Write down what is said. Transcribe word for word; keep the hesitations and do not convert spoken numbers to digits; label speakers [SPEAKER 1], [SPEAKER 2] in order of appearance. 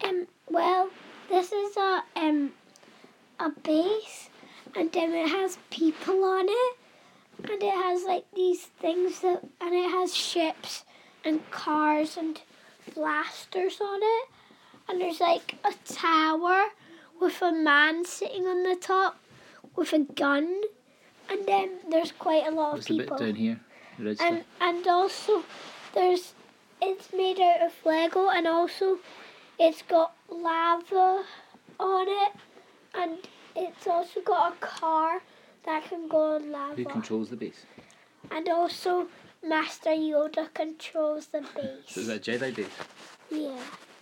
[SPEAKER 1] Um, well, this is a um a base, and um, it has people on it, and it has like these things that, and it has ships and cars and blasters on it, and there's like a tower with a man sitting on the top with a gun, and then there's quite a lot
[SPEAKER 2] What's
[SPEAKER 1] of people.
[SPEAKER 2] What's the bit down here? The red
[SPEAKER 1] And
[SPEAKER 2] stuff?
[SPEAKER 1] and also, there's it's made out of Lego, and also it's got lava on it, and it's also got a car that can go on lava.
[SPEAKER 2] Who controls the base?
[SPEAKER 1] And also, Master Yoda controls the base.
[SPEAKER 2] So is that a Jedi base?
[SPEAKER 1] Yeah.